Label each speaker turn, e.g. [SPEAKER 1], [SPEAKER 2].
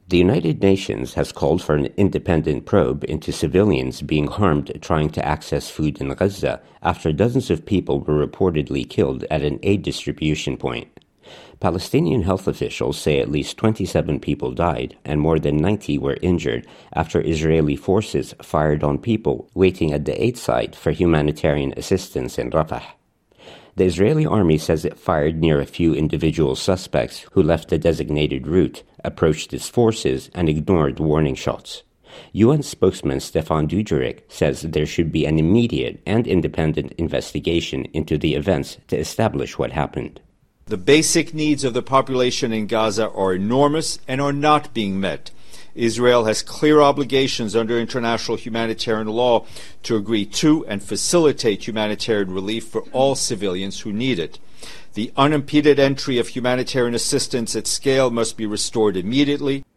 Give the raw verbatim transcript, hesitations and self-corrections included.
[SPEAKER 1] The United Nations has called for an independent probe into civilians being harmed trying to access food in Gaza after dozens of people were reportedly killed at an aid distribution point. Palestinian health officials say at least twenty-seven people died and more than ninety were injured after Israeli forces fired on people waiting at the aid site for humanitarian assistance in Rafah. The Israeli army says it fired near a few individual suspects who left the designated route, approached its forces, and ignored warning shots. U N spokesman Stefan Dujarric says there should be an immediate and independent investigation into the events to establish what happened.
[SPEAKER 2] The basic needs of the population in Gaza are enormous and are not being met. Israel has clear obligations under international humanitarian law to agree to and facilitate humanitarian relief for all civilians who need it. The unimpeded entry of humanitarian assistance at scale must be restored immediately.